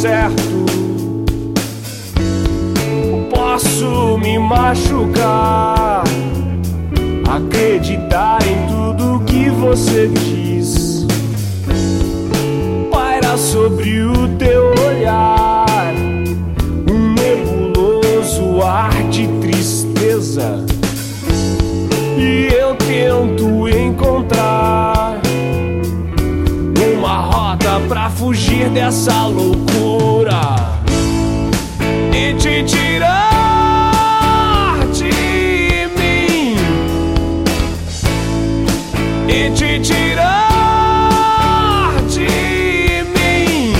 certo. Posso me machucar, acreditar em tudo que você diz. Paira sobre o teu olhar um nebuloso ar de tristeza, e eu tento encontrar uma rota pra fugir dessa loucura e te tirar de mim, e te tirar de mim.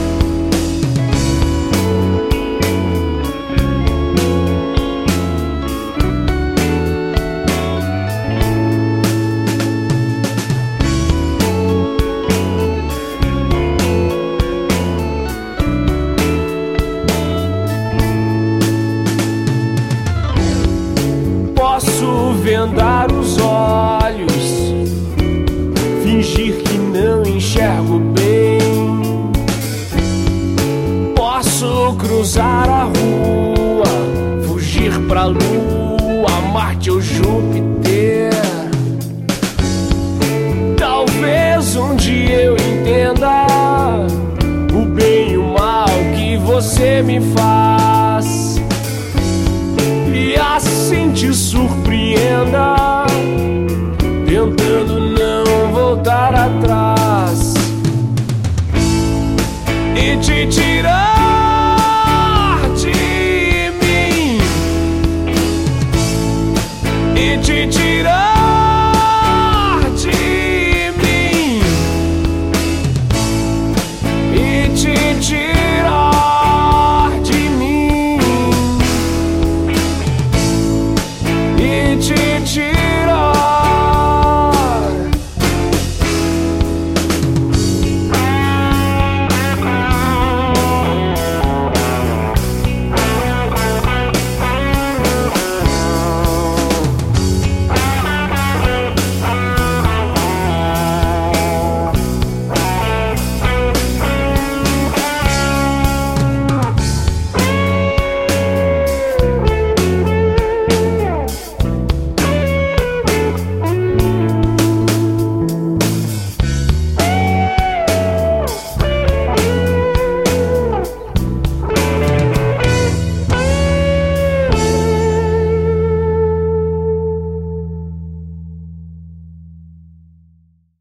Posso vendar os olhos, fingir que não enxergo bem. Posso cruzar a rua, fugir pra Lua, Marte ou Júpiter. Talvez um dia eu entenda o bem e o mal que você me faz.